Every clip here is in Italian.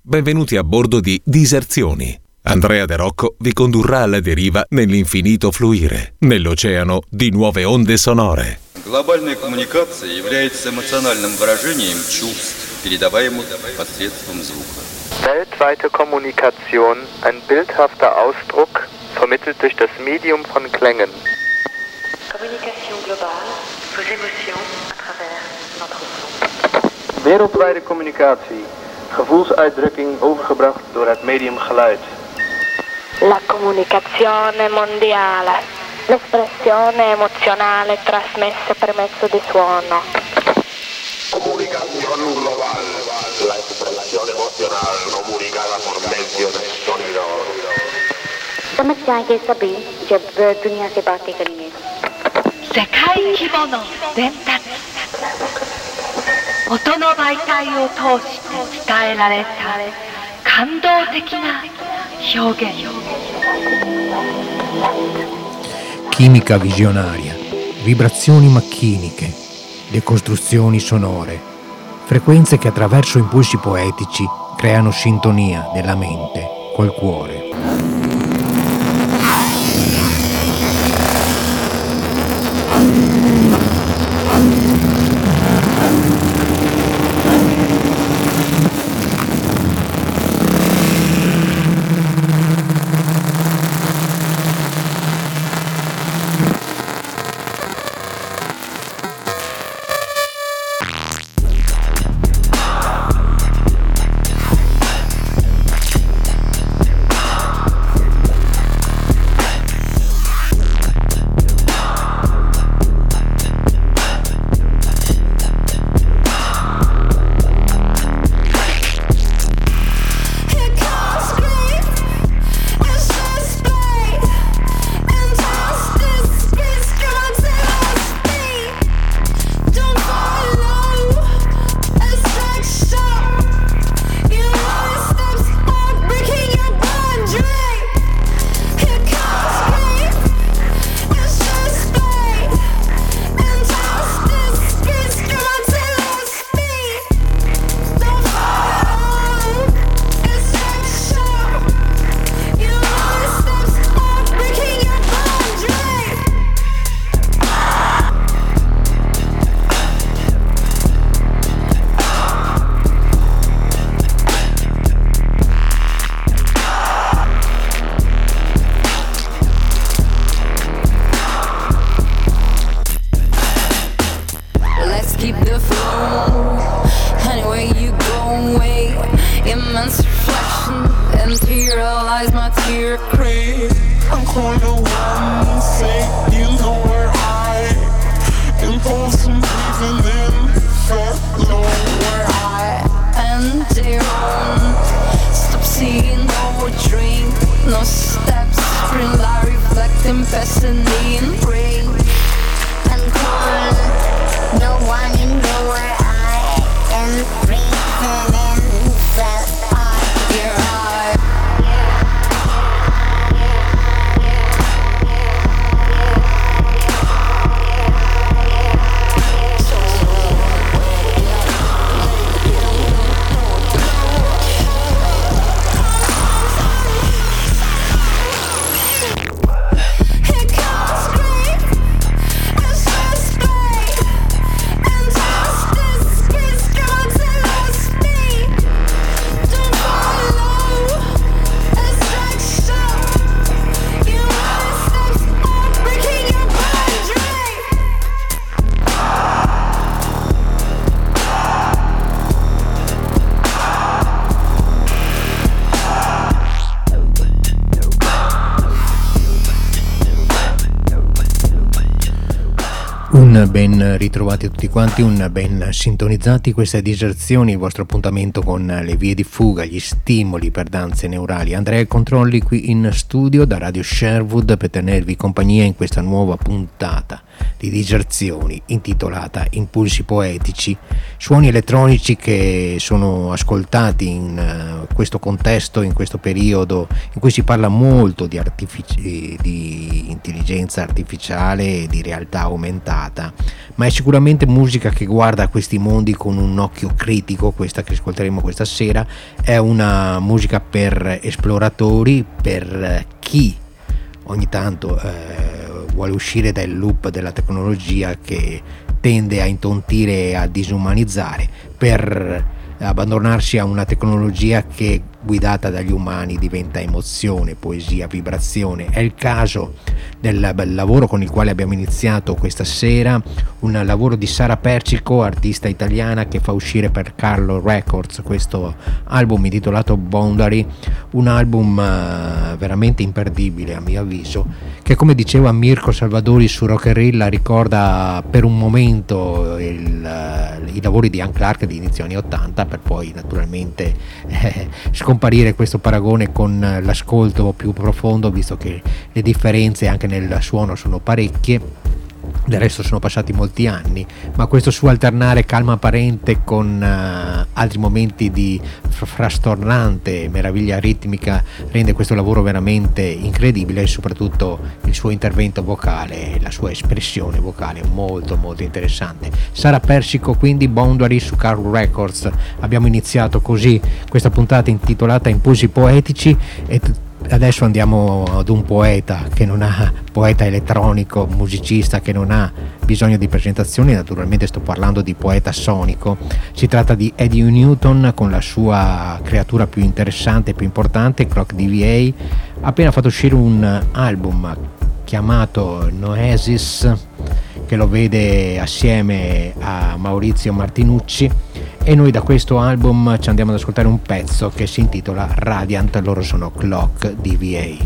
Benvenuti a bordo di Diserzioni. Andrea De Rocco vi condurrà alla deriva nell'infinito fluire, nell'oceano di nuove onde sonore. Глобальная коммуникация является эмоциональным выражением чувств, передаваемых посредством звука. Weltweite Kommunikation, ein bildhafter Ausdruck, vermittelt durch das Medium von Klängen. Communication globale, vos émotions à travers notre son. Wereldwijde communicatie, gevoelsuitdrukking overgebracht door het medium geluid. La comunicazione mondiale, l'espressione emozionale trasmessa per mezzo di suono. Comunicación global, la expresión emocional comunicada por medio del sonido. समस्या ये सभी जब दुनिया से बातें करेंगे. 世界規模の伝達、音の媒体を通して伝えられた感動的な表現。 Chimica visionaria, vibrazioni macchiniche, decostruzioni sonore, frequenze che attraverso impulsi poetici creano sintonia nella mente col cuore. Un ben ritrovati a tutti quanti, un ben sintonizzati. Queste Diserzioni, il vostro appuntamento con le vie di fuga, gli stimoli per danze neurali. Andrea Controlli qui in studio da Radio Sherwood per tenervi compagnia in questa nuova puntata di Diserzioni intitolata Impulsi poetici, suoni elettronici che sono ascoltati in questo contesto, in questo periodo in cui si parla molto di intelligenza artificiale e di realtà aumentata, ma è sicuramente musica che guarda questi mondi con un occhio critico. Questa che ascolteremo questa sera è una musica per esploratori, per chi ogni tanto vuole uscire dal loop della tecnologia che tende a intontire e a disumanizzare, per abbandonarsi a una tecnologia che, guidata dagli umani, diventa emozione, poesia, vibrazione. È il caso del lavoro con il quale abbiamo iniziato questa sera, un lavoro di Sara Persico, artista italiana, che fa uscire per Carlo Records questo album intitolato Boundary, un album veramente imperdibile a mio avviso, che, come diceva Mirko Salvadori su Rock and Roll, ricorda per un momento i lavori di Anne Clark di inizio anni 80, per poi naturalmente scomparire questo paragone con l'ascolto più profondo, visto che le differenze anche nel suono sono parecchie. Del resto sono passati molti anni, ma questo suo alternare calma apparente con altri momenti di frastornante meraviglia ritmica rende questo lavoro veramente incredibile, e soprattutto il suo intervento vocale, la sua espressione vocale molto molto interessante. Sara Persico, quindi, Boundary su Carlo Records. Abbiamo iniziato così questa puntata intitolata Impulsi Poetici, e adesso andiamo ad un poeta elettronico, musicista che non ha bisogno di presentazioni. Naturalmente sto parlando di poeta sonico. Si tratta di Eddie Newton con la sua creatura più interessante e più importante, Clock DVA. Ha appena fatto uscire un album chiamato Noesis, che lo vede assieme a Maurizio Martinucci, e noi da questo album ci andiamo ad ascoltare un pezzo che si intitola Radiant. Loro sono Clock DVA.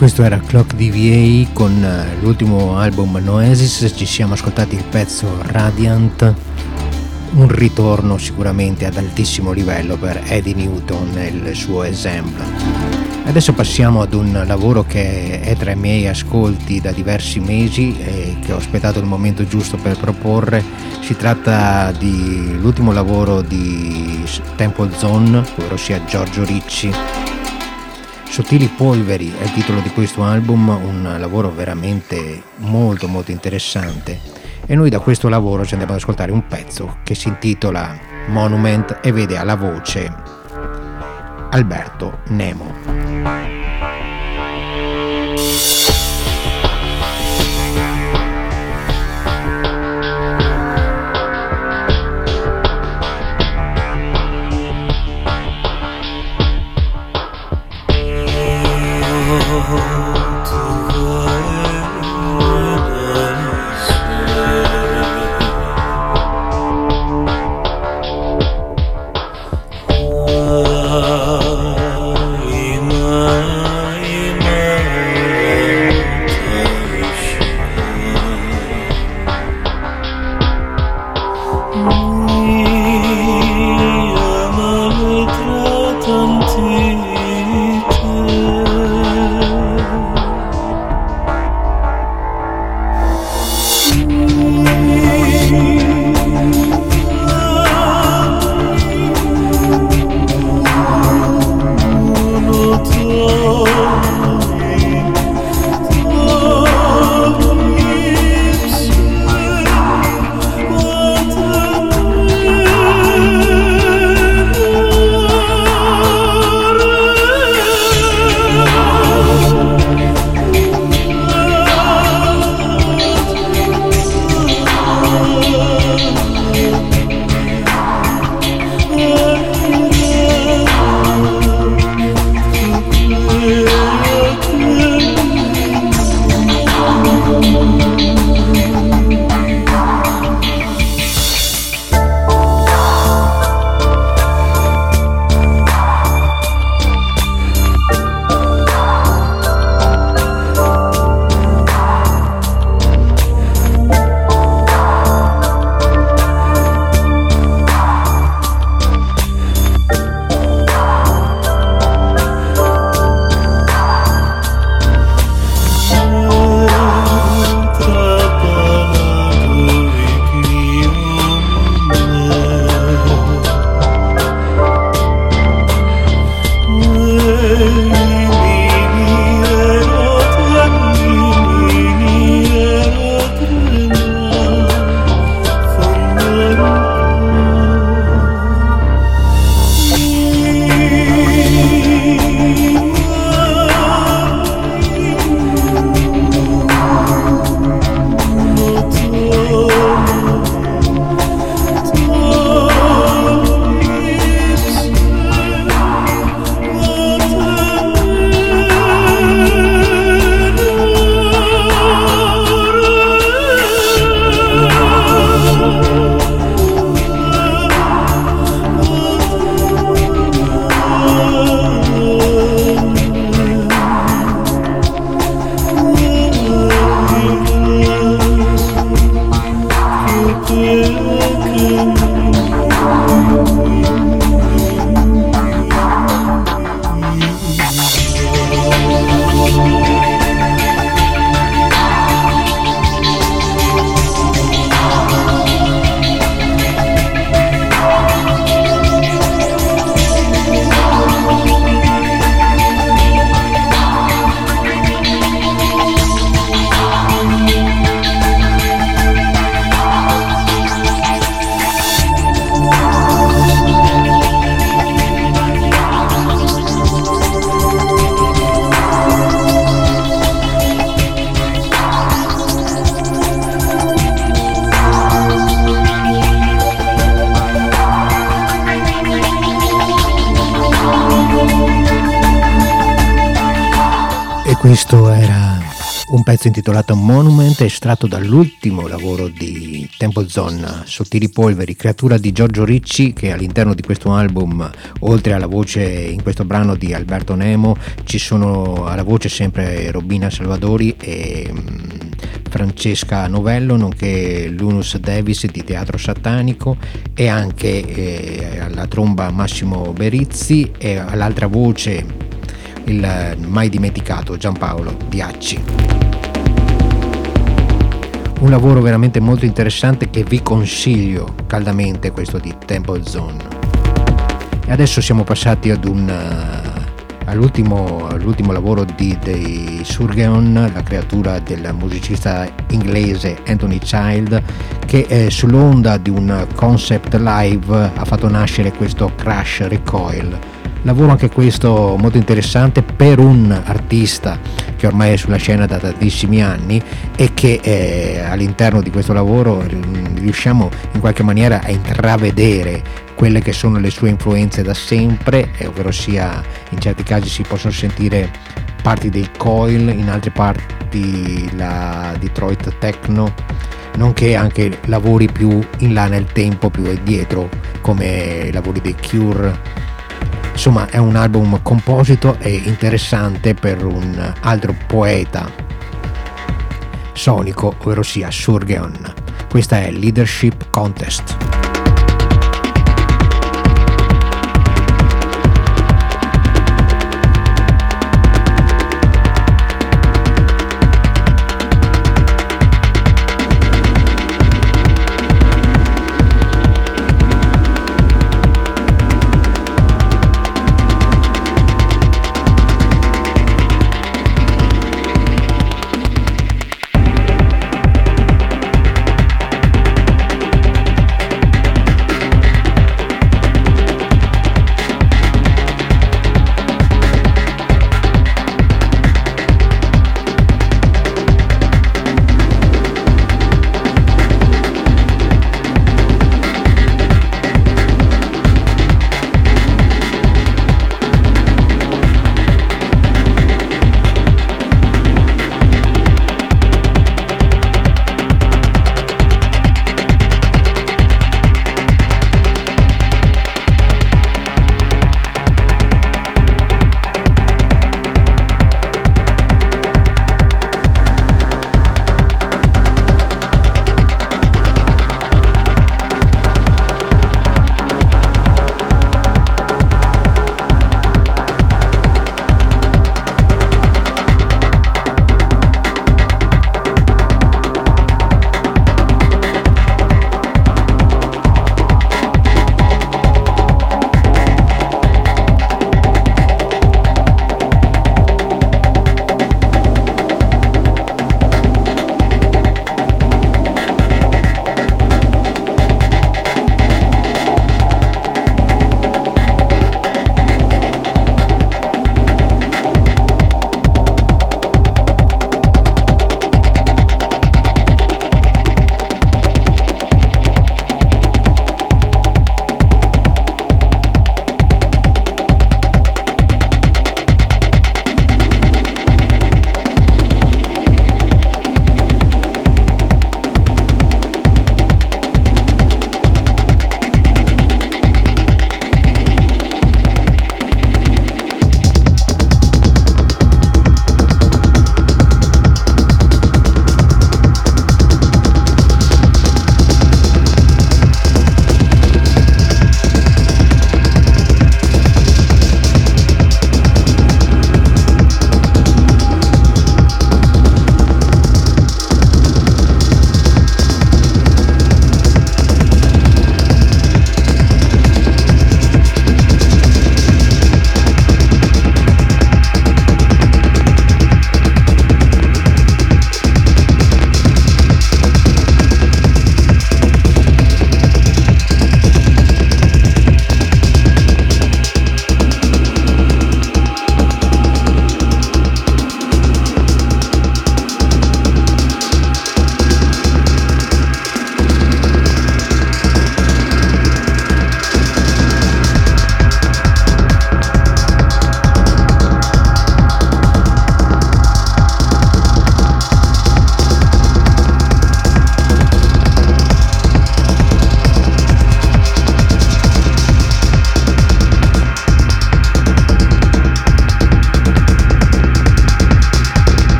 Questo era Clock DVA con l'ultimo album Noesis. Ci siamo ascoltati il pezzo Radiant, un ritorno sicuramente ad altissimo livello per Eddie Newton e il suo Ensemble. Adesso passiamo ad un lavoro che è tra i miei ascolti da diversi mesi e che ho aspettato il momento giusto per proporre. Si tratta dell'ultimo lavoro di Temple Zone, ovvero sia Giorgio Ricci. Sottili polveri è il titolo di questo album, un lavoro veramente molto interessante, e noi da questo lavoro ci andiamo ad ascoltare un pezzo che si intitola Monument e vede alla voce Alberto Nemo. Questo era Un pezzo intitolato Monument, estratto dall'ultimo lavoro di Temple Zone, Sottili Polveri, creatura di Giorgio Ricci, che all'interno di questo album, oltre alla voce in questo brano di Alberto Nemo, ci sono alla voce sempre Robina Salvadori e Francesca Novello, nonché Lunus Davis di Teatro Satanico, e anche alla tromba Massimo Berizzi, e all'altra voce il mai dimenticato Giampaolo Biacci. Un lavoro veramente molto interessante che vi consiglio caldamente, questo di Temple Zone. E adesso siamo passati all'ultimo lavoro dei Surgeon, la creatura del musicista inglese Anthony Child, che sull'onda di un concept live ha fatto nascere questo Crash Recoil. Lavoro anche questo molto interessante per un artista che ormai è sulla scena da tantissimi anni e che all'interno di questo lavoro riusciamo in qualche maniera a intravedere quelle che sono le sue influenze da sempre, ovvero sia in certi casi si possono sentire parti dei Coil, in altre parti la Detroit Techno, nonché anche lavori più in là nel tempo, più indietro, come i lavori dei Cure. Insomma, è un album composito e interessante per un altro poeta sonico, ovvero sia Surgeon. Questa è Leadership Contest.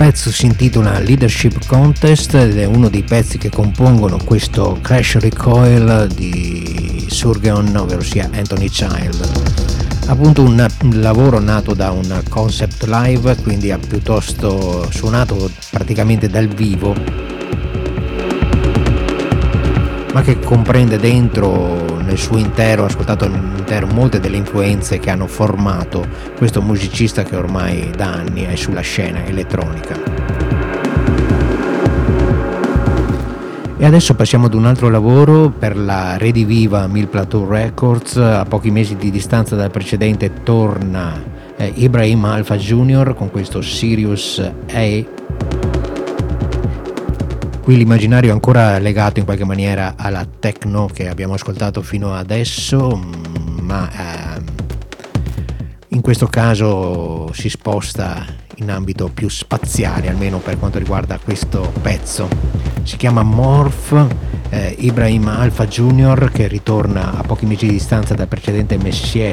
pezzo si intitola Leadership Contest ed è uno dei pezzi che compongono questo Crash Recoil di Surgeon, ovvero sia Anthony Child. Appunto un lavoro nato da un concept live, quindi ha piuttosto suonato praticamente dal vivo, ma che comprende dentro nel suo intero, ascoltato all'intero, molte delle influenze che hanno formato questo musicista che ormai da anni è sulla scena elettronica. E adesso passiamo ad un altro lavoro per la rediviva Mill Plateau Records. A pochi mesi di distanza dal precedente torna Ibrahim Alpha Jr. con questo Sirius A. Qui l'immaginario è ancora legato in qualche maniera alla techno che abbiamo ascoltato fino adesso, ma in questo caso si sposta in ambito più spaziale, almeno per quanto riguarda questo pezzo. Si chiama Morph, Ibrahim Alpha Jr. che ritorna a pochi mesi di distanza dal precedente Messier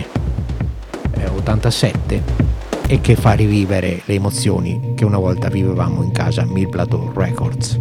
87 e che fa rivivere le emozioni che una volta vivevamo in casa Mill Plateau Records.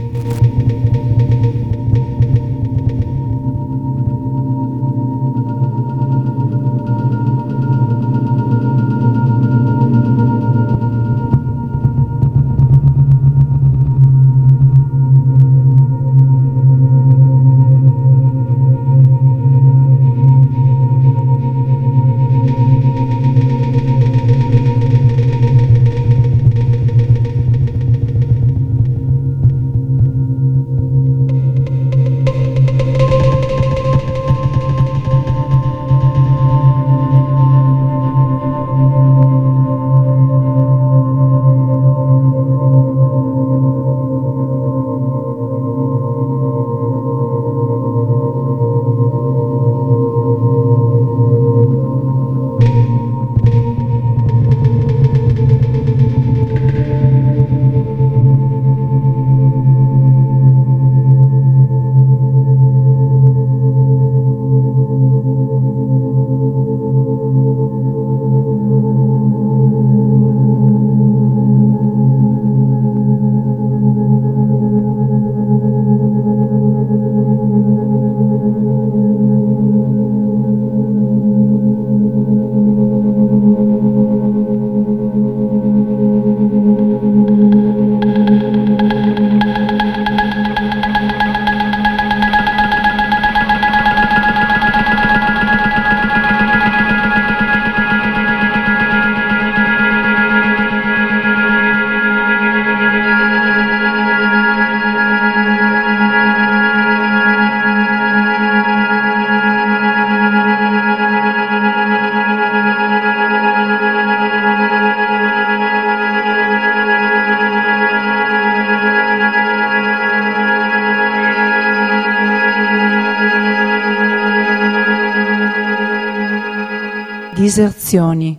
Diserzioni.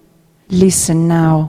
Listen now.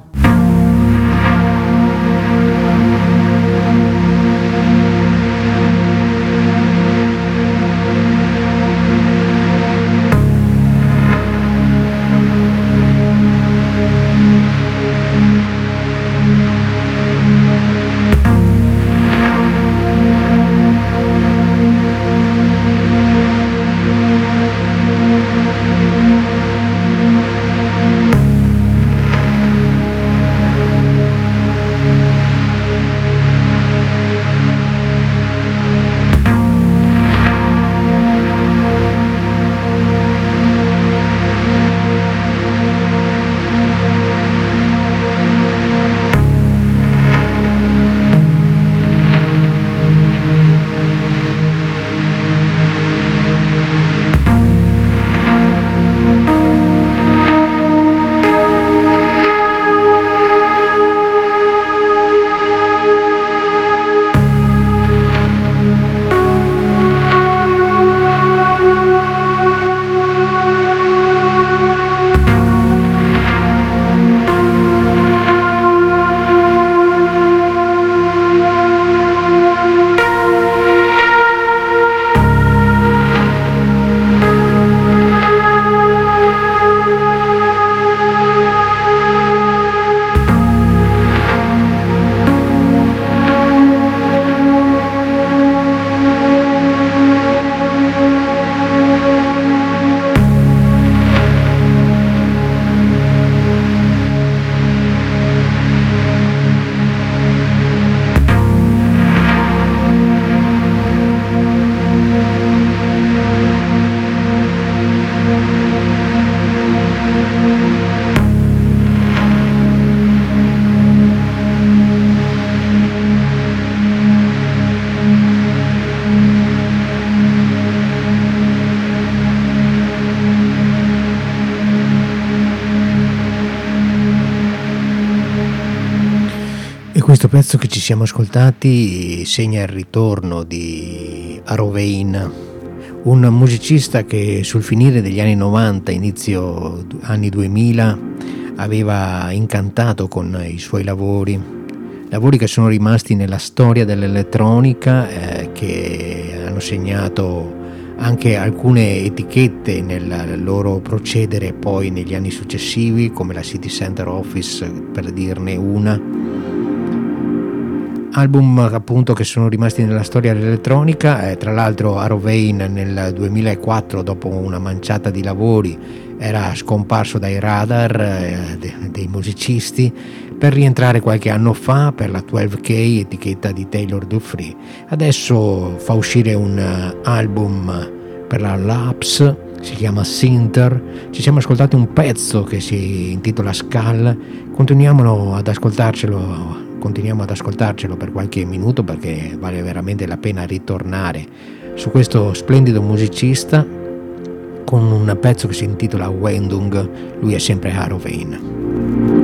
Questo pezzo che ci siamo ascoltati segna il ritorno di Arovane, un musicista che sul finire degli anni 90, inizio anni 2000, aveva incantato con i suoi lavori che sono rimasti nella storia dell'elettronica, che hanno segnato anche alcune etichette nel loro procedere poi negli anni successivi, come la City Center Office, per dirne una. Album appunto che sono rimasti nella storia dell'elettronica. Tra l'altro Arovane nel 2004, dopo una manciata di lavori, era scomparso dai radar dei musicisti, per rientrare qualche anno fa per la 12K, etichetta di Taylor Duffree. Adesso fa uscire un album per la Labs, si chiama Sinter. Ci siamo ascoltati un pezzo che si intitola Skull. Continuiamo ad ascoltarcelo per qualche minuto, perché vale veramente la pena ritornare su questo splendido musicista con un pezzo che si intitola Wendung. Lui è sempre Arovane.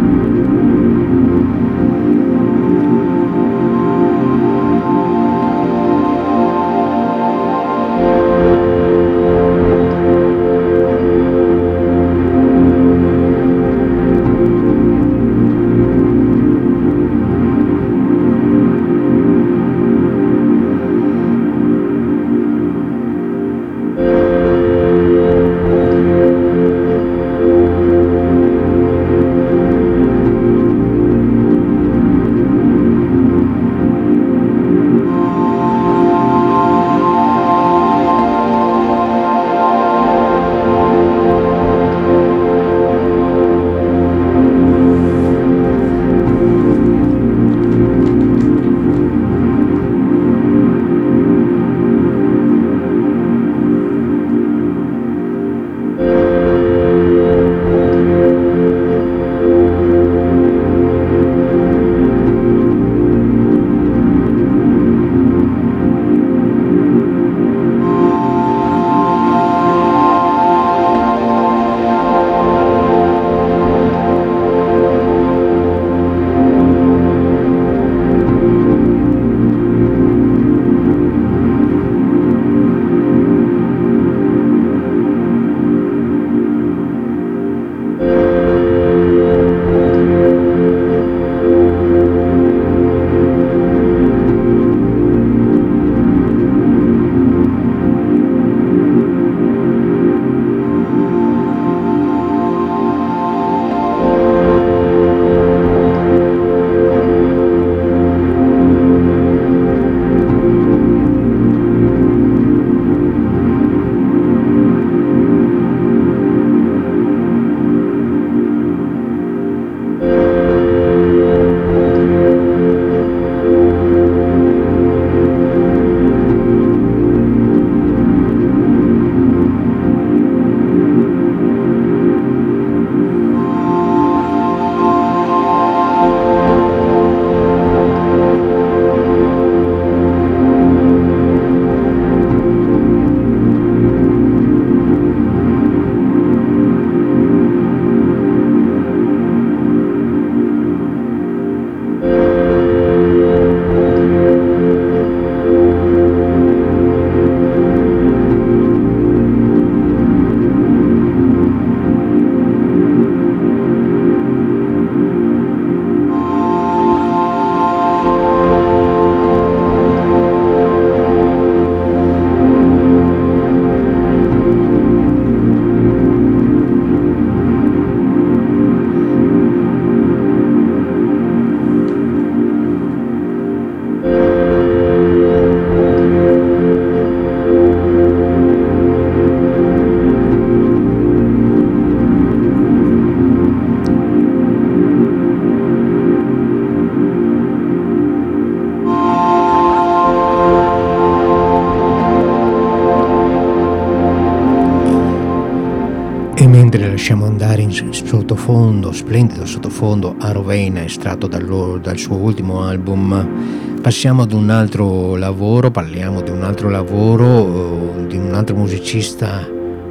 Mentre lasciamo andare in sottofondo, splendido sottofondo, Arovane, estratto dal suo ultimo album, passiamo ad un altro lavoro, parliamo di un altro lavoro, di un altro musicista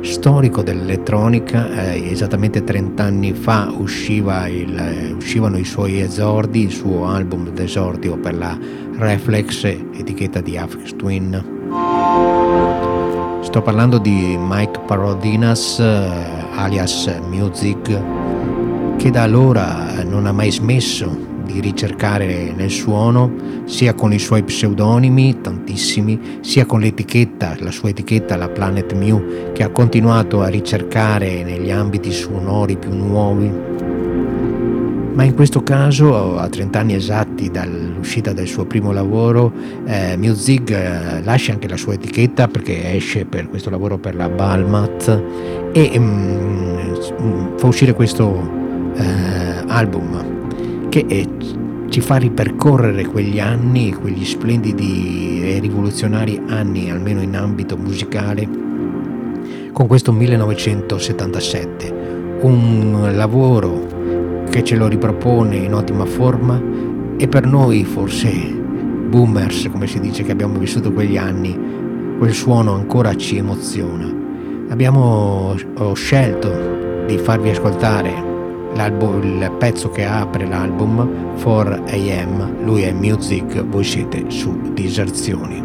storico dell'elettronica. Esattamente 30 anni fa uscivano i suoi esordi, il suo album d'esordio per la Reflex, etichetta di Aphex Twin. Sto parlando di Mike Parodinas, alias Music, che da allora non ha mai smesso di ricercare nel suono, sia con i suoi pseudonimi, tantissimi, sia con la sua etichetta, la Planet Mu, che ha continuato a ricercare negli ambiti sonori più nuovi. Ma in questo caso, a 30 anni esatti dall'uscita del suo primo lavoro, Music lascia anche la sua etichetta, perché esce per questo lavoro per la Balmat e fa uscire questo album che ci fa ripercorrere quegli anni, quegli splendidi e rivoluzionari anni, almeno in ambito musicale, con questo 1977, un lavoro che ce lo ripropone in ottima forma, e per noi forse boomers, come si dice, che abbiamo vissuto quegli anni, quel suono ancora ci emoziona. Ho scelto di farvi ascoltare il pezzo che apre l'album, 4 AM. Lui è Music, voi siete su Diserzioni.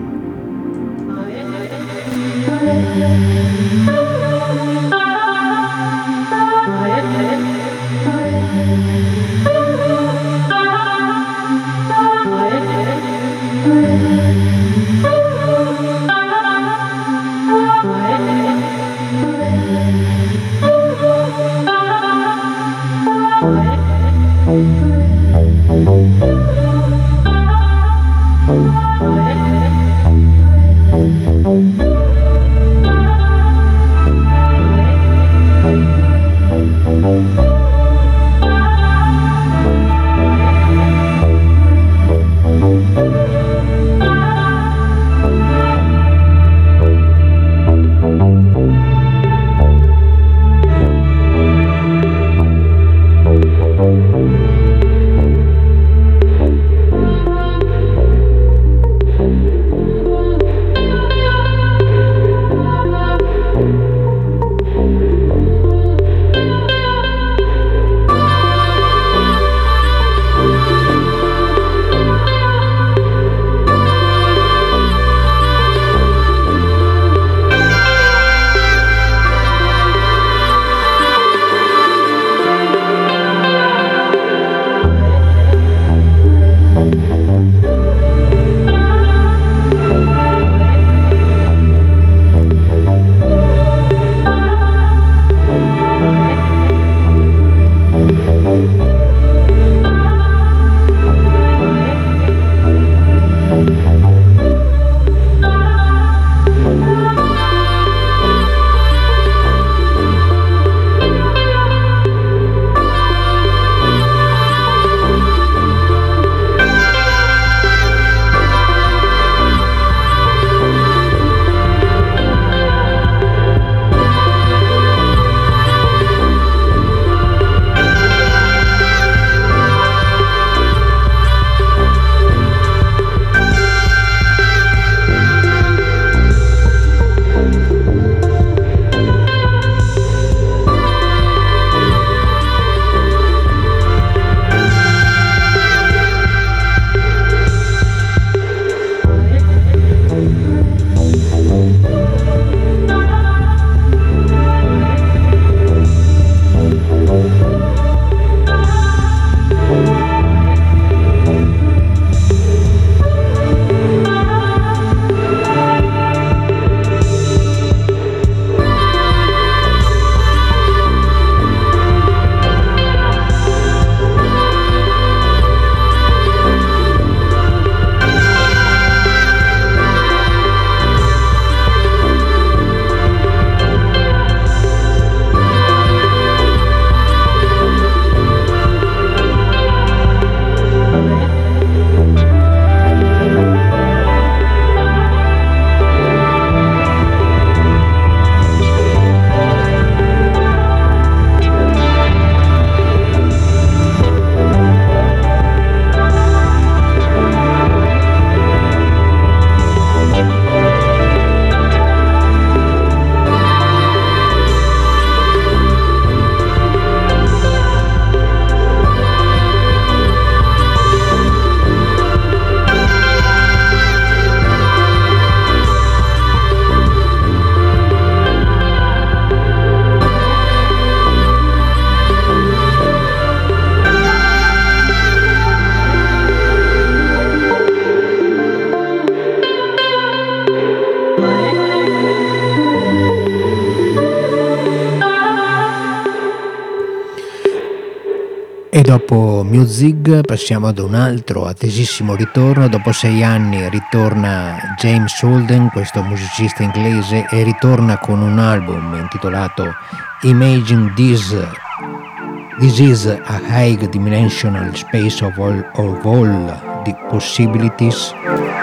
E dopo Music passiamo ad un altro attesissimo ritorno. Dopo 6 anni ritorna James Holden, questo musicista inglese, e ritorna con un album intitolato Imagine This is a High Dimensional Space of all the Possibilities.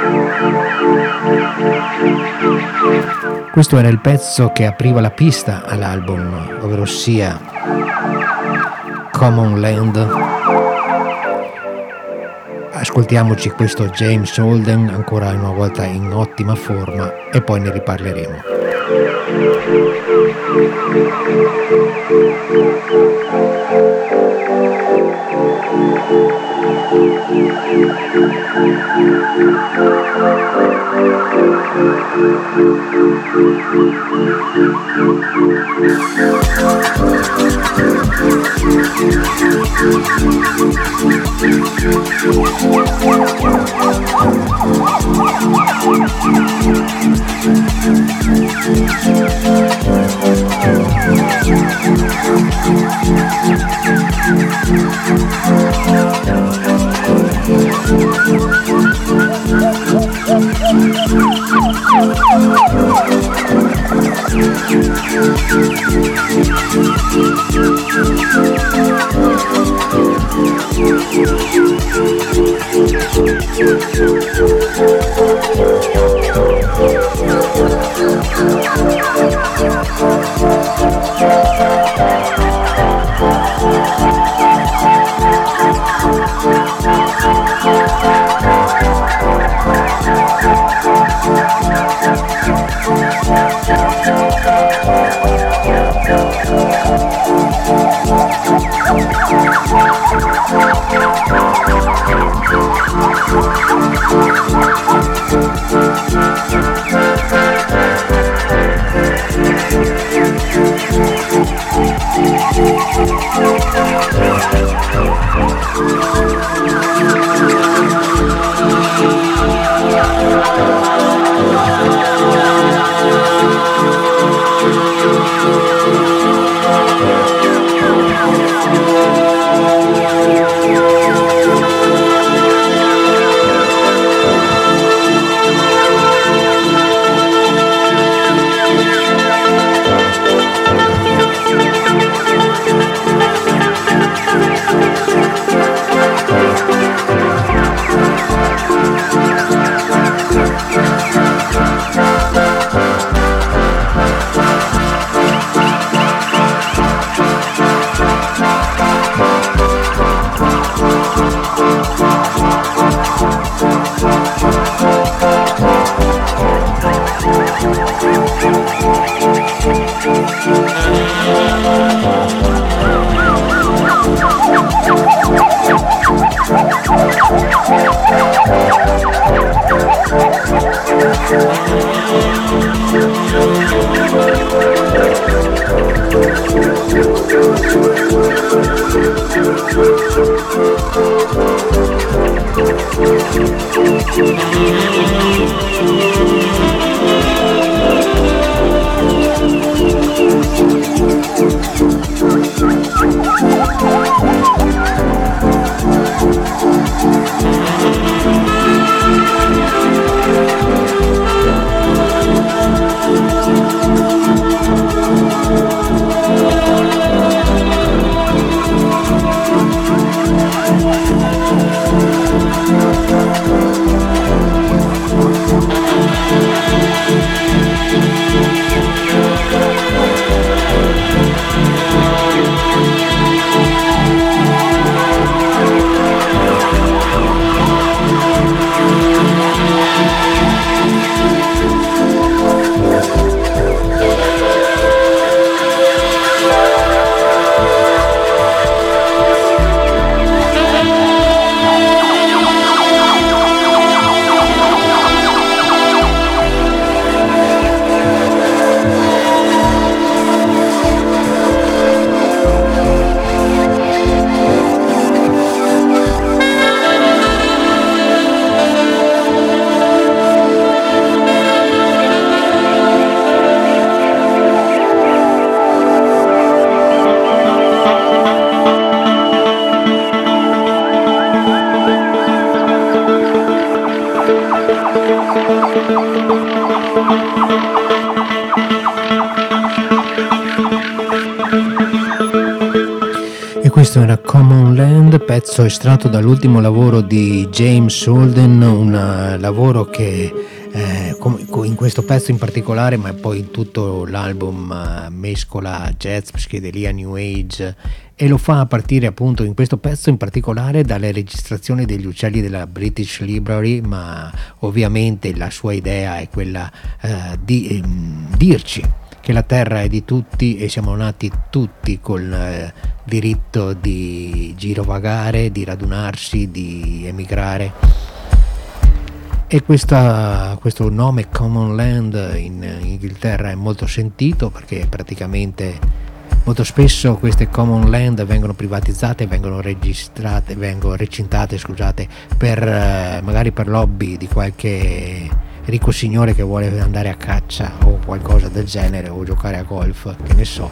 Questo era il pezzo che apriva la pista all'album, ovvero sia Common Land. Ascoltiamoci questo James Holden ancora una volta in ottima forma e poi ne riparleremo. E questo era Common Land, pezzo estratto dall'ultimo lavoro di James Holden, un lavoro che in questo pezzo in particolare, ma poi in tutto l'album, mescola jazz, psichedelia, new age, e lo fa a partire appunto in questo pezzo in particolare dalle registrazioni degli uccelli della British Library, ma ovviamente la sua idea è quella di dirci che la terra è di tutti e siamo nati tutti col diritto di girovagare, di radunarsi, di emigrare. E questo nome Common Land in Inghilterra è molto sentito, perché praticamente molto spesso queste Common Land vengono privatizzate, vengono recintate, magari per lobby di qualche ricco signore che vuole andare a caccia o qualcosa del genere, o giocare a golf, che ne so.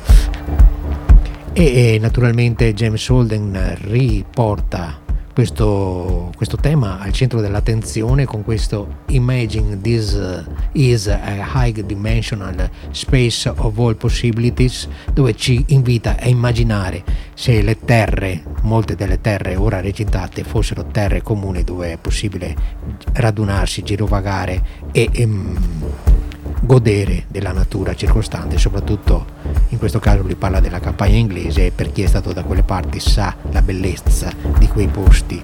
E naturalmente James Holden riporta questo tema al centro dell'attenzione con questo Imagine this is a high dimensional space of all possibilities, dove ci invita a immaginare se le terre, molte delle terre ora recintate, fossero terre comuni dove è possibile radunarsi, girovagare e godere della natura circostante. Soprattutto in questo caso lui parla della campagna inglese, e per chi è stato da quelle parti sa la bellezza di quei posti.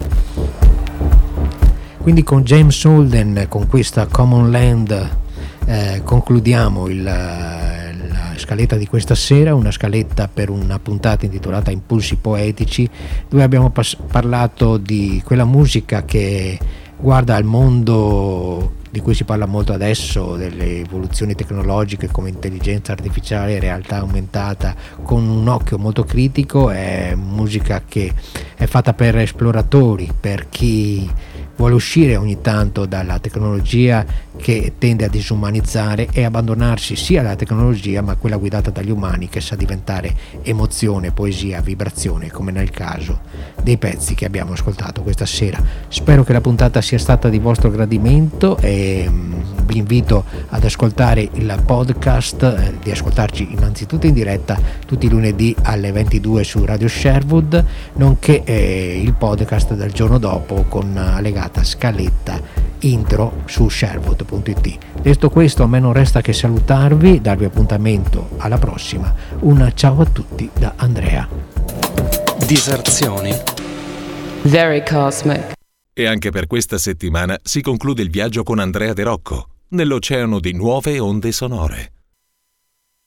Quindi con James Holden, con questa Common Land, concludiamo la scaletta di questa sera, una scaletta per una puntata intitolata Impulsi Poetici, dove abbiamo parlato di quella musica che guarda al mondo di cui si parla molto adesso, delle evoluzioni tecnologiche come intelligenza artificiale e realtà aumentata, con un occhio molto critico. È musica che è fatta per esploratori, per chi vuole uscire ogni tanto dalla tecnologia che tende a disumanizzare e abbandonarsi sia alla tecnologia, ma quella guidata dagli umani, che sa diventare emozione, poesia, vibrazione, come nel caso dei pezzi che abbiamo ascoltato questa sera. Spero che la puntata sia stata di vostro gradimento e vi invito ad ascoltare il podcast, di ascoltarci innanzitutto in diretta tutti i lunedì alle 22 su Radio Sherwood, nonché il podcast del giorno dopo con allegata scaletta intro su sherwood.it. Detto questo, a me non resta che salutarvi, darvi appuntamento alla prossima. Un ciao a tutti da Andrea. Diserzioni. Very cosmic. E anche per questa settimana si conclude il viaggio con Andrea De Rocco nell'oceano di nuove onde sonore.